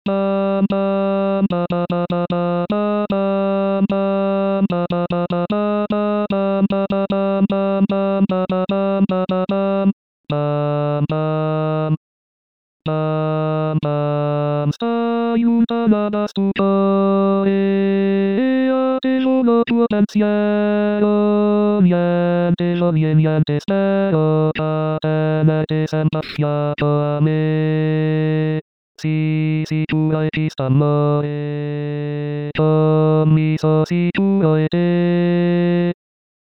Bam bam ba ba ba ba ba ba bam bam ba ba ba ba ba bam ba ba bam bam bam ba ba bam ba ba bam. Bam bam. Bam bam. Stają palabras te solo tu pensiero, niente spero, te sempre affiato a me. Si tu hai visto amore, mi so sicuro è te.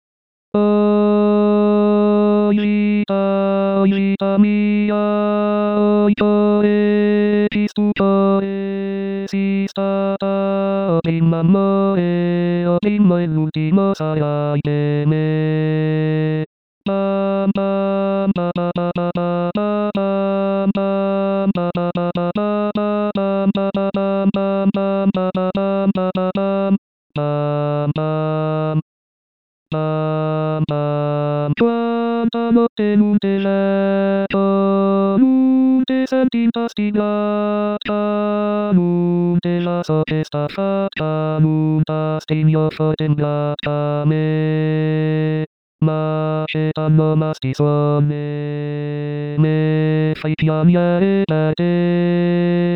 Oi vita mia, oi si stata prima amore, primo e l'ultimo sarai per me. Bam bam ba ba ba ba ba ba bam bam ba ba ba ba ba ba bam ba ba bam bam bam ba ba bam ba ba bam. Bam bam. Bam bam. Quanta notte non ti letto, non ti senti infastigata, non te la so che sta fatta, non t'astigno forte ingrata a me. Ma che t'hanno masti sonne, me fai piangere per te.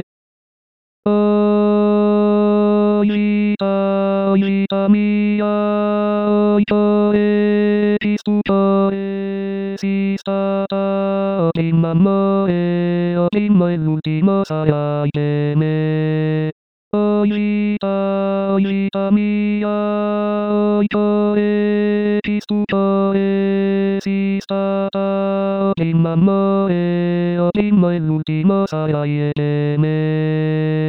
Oi vita mia, oi si stata prima amore, primo e l'ultimo sarai per me. Oi vita mia, oi si stata prima amore, primo e l'ultimo sarai per me.